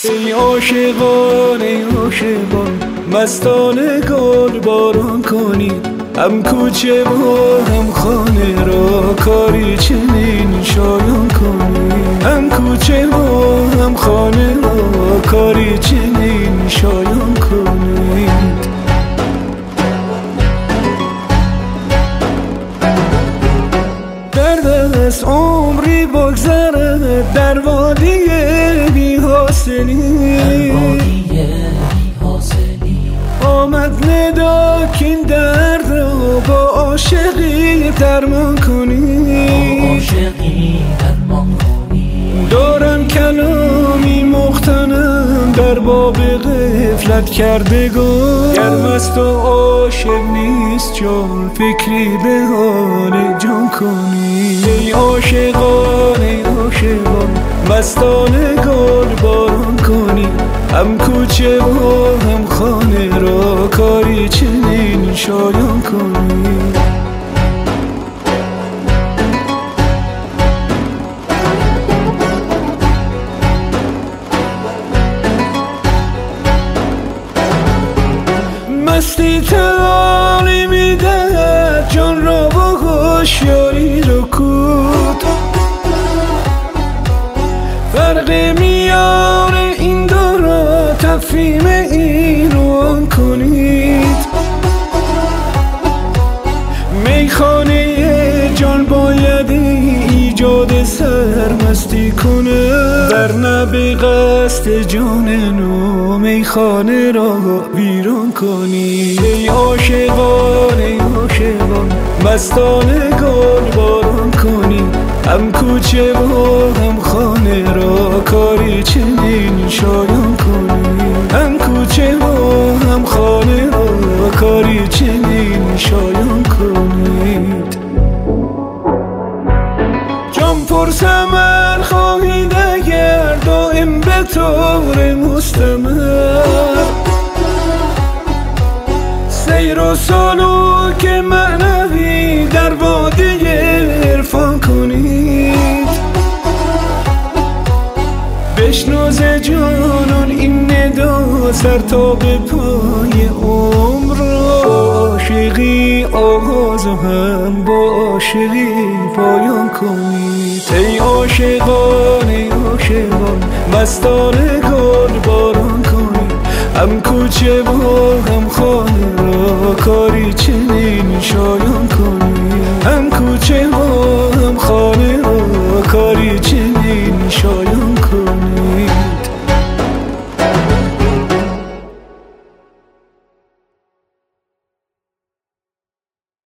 ای عاشقان ای عاشقان مستانه گل باران کنید، هم کوچه و هم خانه را کاری چنین شایان کنید، هم کوچه و هم خانه را کاری چنین شایان کنید. در دست عمری بگذرد در وادی بی حاصلی، آمد ندا که این درد رو با عاشقی درمان کنی. دارم کلامی مختنم در باب غفلت کردگان، گر مست و عاشق نیست جان فکری به حال جان کنی. ای عاشقان ای عاشقان مستانه گل باران کنی، هم کوچه و هم خانه را کاری چنین شایان کنی. مستی توانی میدهد جان را با هوشیاری رکود، فرق میان این دو را تفهیم این رو آن کنید. میخانه جان باید ایجاد سرمستی کنه، ورنه به قصد جان نو میخانه را ویران کنی. ای عاشقان ای عاشقان مستانه گل باران کنی، هم کوچه و هم خانه را کاری چنین شایان کنی، هم کوچه و هم خانه را کاری چنین شایان کنید. جان پرثمر خواهید اگر دائم به طور مستمر، سیر و سلوک معنوی در وادی عرفان کنید. بشنو ز جانان این ندا سر تا به پای عمر را، عاشقی آغاز و هم با عاشقی پایان کنید. ای عاشقان ای عاشقان مستانه گل باران کنید، هم کوچه و هم خانه را کاری چنین شایان کنید، هم کوچه و هم خانه را کاری چنین شایان کنید.